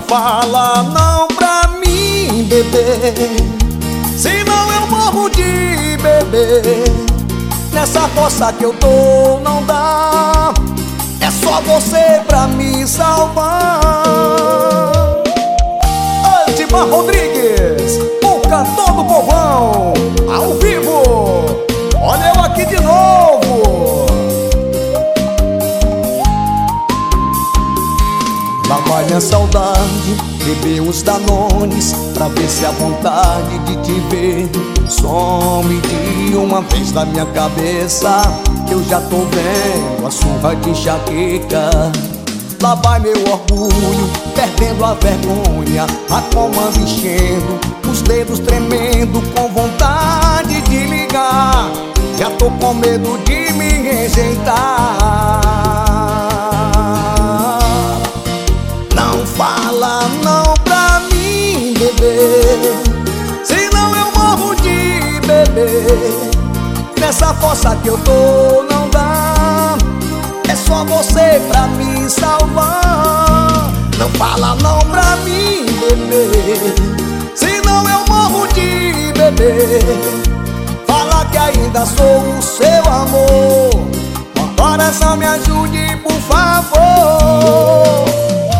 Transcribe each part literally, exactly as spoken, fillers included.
fala não pra mim, bebê, senão eu morro de beber. Nessa força que eu tô não dá, é só você pra me salvar. Edmar Rodrigues, o cantor do povão, ao vivo. Olha eu aqui de novo. Lá vai a saudade, beber uns danones, pra ver se a vontade de te ver some de uma vez da minha cabeça. Eu já tô vendo a surra de enxaqueca. Lá vai meu orgulho, perdendo a vergonha, a comando enchendo, os dedos tremendo, com vontade de ligar. Já tô com medo de me rejeitar. Não fala não pra mim, bebê, senão eu morro de beber. Nessa força que eu tô não dá, é só você pra me salvar. Não fala não pra mim, bebê, senão eu morro de beber. Fala que ainda sou o seu amor, agora só me ajude, por favor.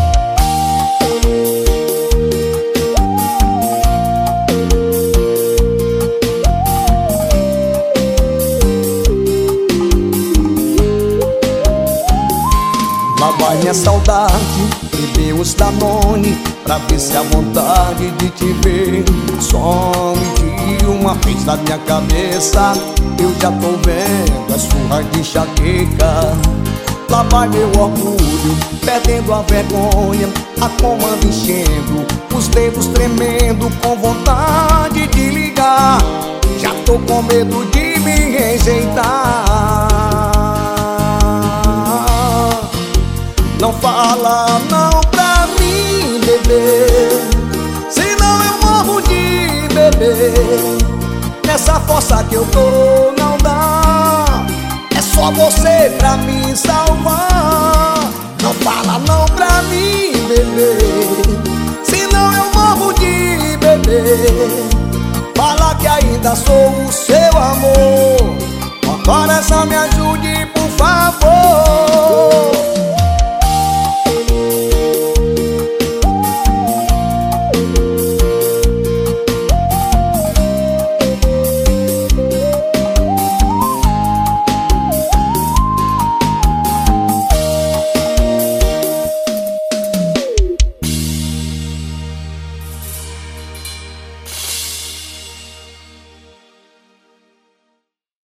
Lá vai minha saudade, beber uns Danone, pra ver se a vontade de te ver some de uma vez da minha cabeça. Eu já tô vendo a surra de enxaqueca. Lá vai meu orgulho, perdendo a vergonha, a comando enchendo, os dedos tremendo, com vontade de ligar. Já tô com medo de me rejeitar. Não fala não pra mim, bebê, senão eu morro de beber. Nessa força que eu tô não dá, é só você pra me salvar. Não fala não pra mim, bebê, senão eu morro de beber. Fala que ainda sou o seu amor, agora só me